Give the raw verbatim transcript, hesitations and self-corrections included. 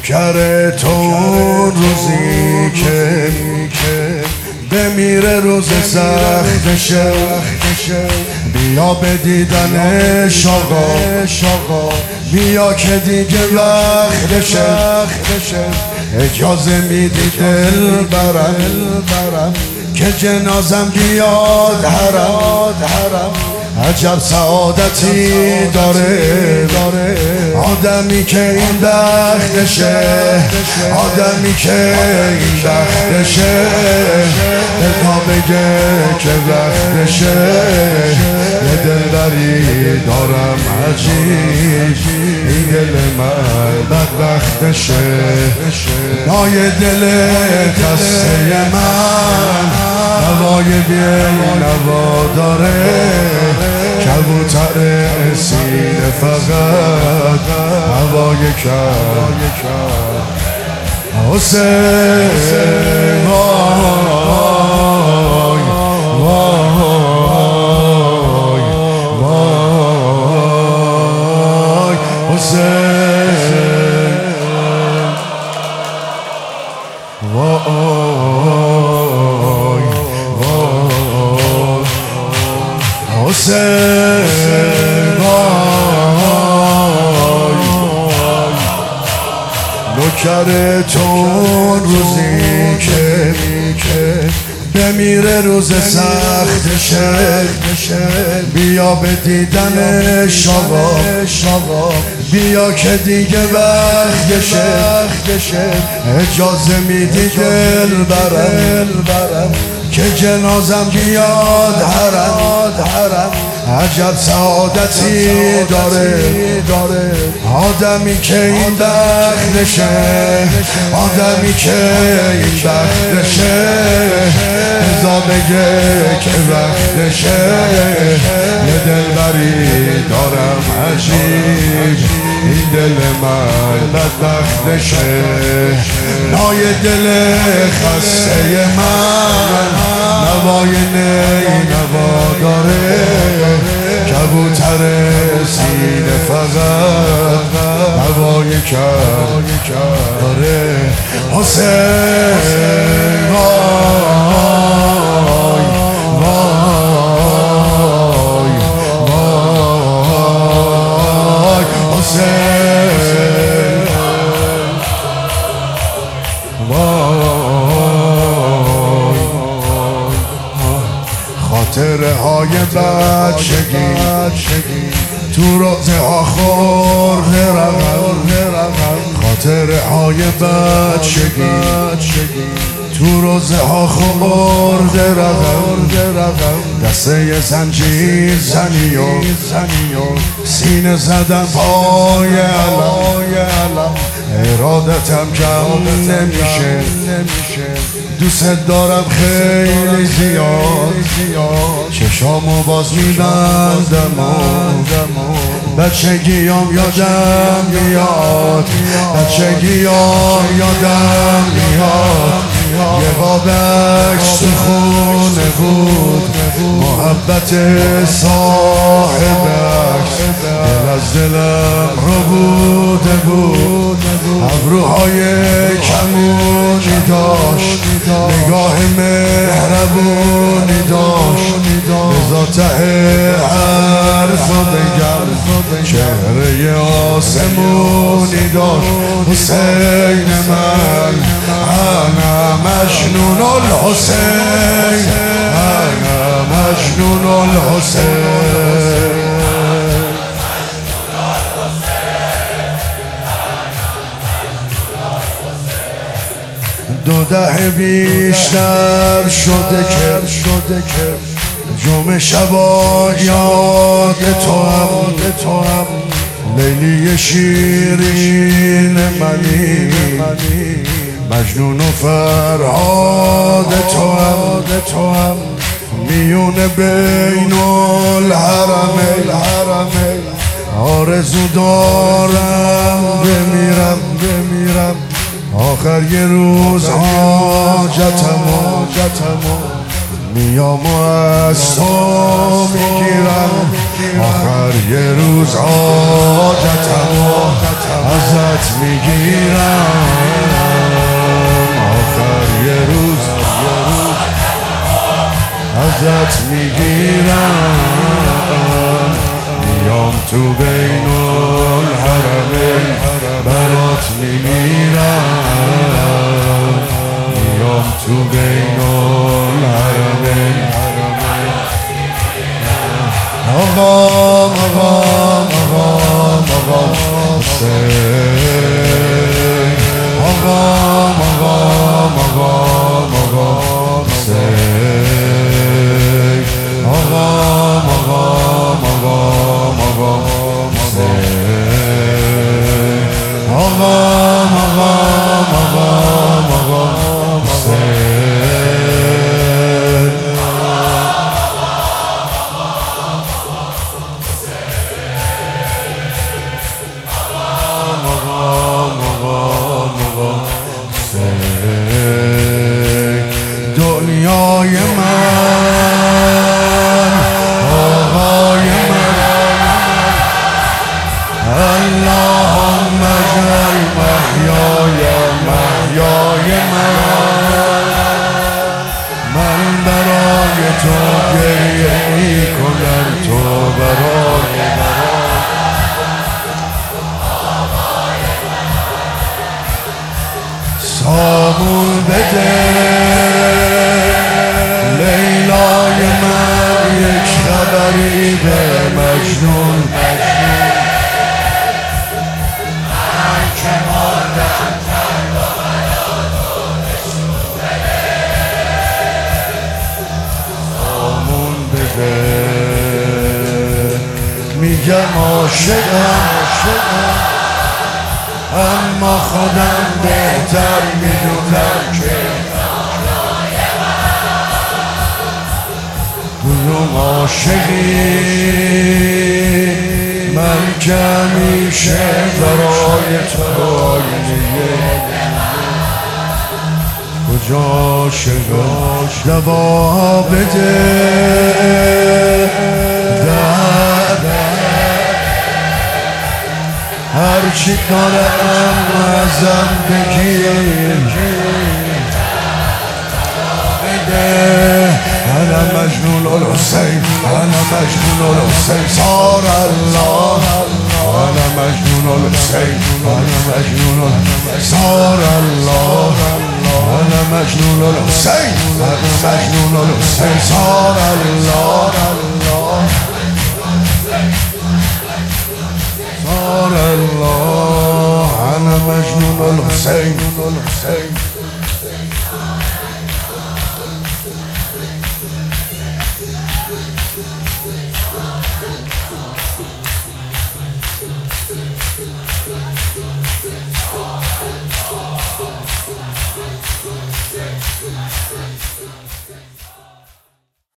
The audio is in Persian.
نوکر تو روزی که بمیره روز سختشه بیا به دیدنش آقا بیا که دیگه وقتشه اجازه میدی دل برم که جنازم بیاد حرم عجب سعادتی داره آدمی که این بختشه آدمی که این بختشه دلتا بگه که وقتشه یه دلبری دارم عجیب این دل من بدبختشه نای دل خسته من نوای بی نوا داره کبوتر سینه فقط هوای کر حسین وای وای وای حسین وای حسین وای نوکر تو روزی که بمیره روز سختشه بیا به دیدنش آقا بیا که دیگه وقتشه اجازه میدی دل برم که جنازم بیاد حرم عجب سعادتی داره آدمی که این بختشه آدمی که این بختشه ازا بگه که وقتشه یه دلبری دارم عجیب این دل من بدبختشه نای دل خسته من نوای نی نوا داره کبوتر سینه فقط هوای کر داره حسین وای وای وای حسین وای خاطره های بچگی تو روزه ها خورده رقم خاطره های بچگی تو روزه ها خورده رقم دسته زنجیر زنی و سینه زدن پای علم ارادتم کم نمیشه دوست دارم خیلی زیاد چشامو باز میبندم بچگیام یادم میاد بچگیام یادم میاد یه بابکش تو خونه بود محبت صاحبکش دل از دلم رو بوده بود ابروهای کمونی داشت نگاه مهربونی داشت بذار ته حرفو بگم چهره آسمونی داشت حسین من انا مجنون الحسین انا مجنون الحسین دو دهه بیشتر شده که جمعه شبا یاد تو هم لیلی شیرین منی مجنون و فرهاد تو هم میون بین الحرمین آرزو دارم بمیرم آخر یه روز حاجتمو میام و از تو میگیرم آخر یه روز عادتم ازت میگیرم آخر یه روز ازت میگیرم میام تو بین الحرمین برات میمیرم میام تو بین الحرمین آقا آقا آقا آقا حسین آقا آقا آقا آقا حسین آقا آقا آقا آقا حسین آقا آقا آقا آقا حسین دنیای من آقای من اللهم اجعل محیای محیای من من برای تو گریه میکنم تو برای صابون بده لیلای من یک خبری به مجنون من که مردم صابون بده میگم عاشقم اما خودم بهتر میدونم که کدوم عاشقی من که همیشه برای تو آینه کجا عاشقاش دوا بده هرچی دارم ازم بگیر بده انا مجنون الحسین انا مجنون الحسین صار الله انا مجنون الحسین انا مجنون صار الله انا مجنون الحسین انا مجنون الحسین صار الله صار الله أنا مجنون الحسين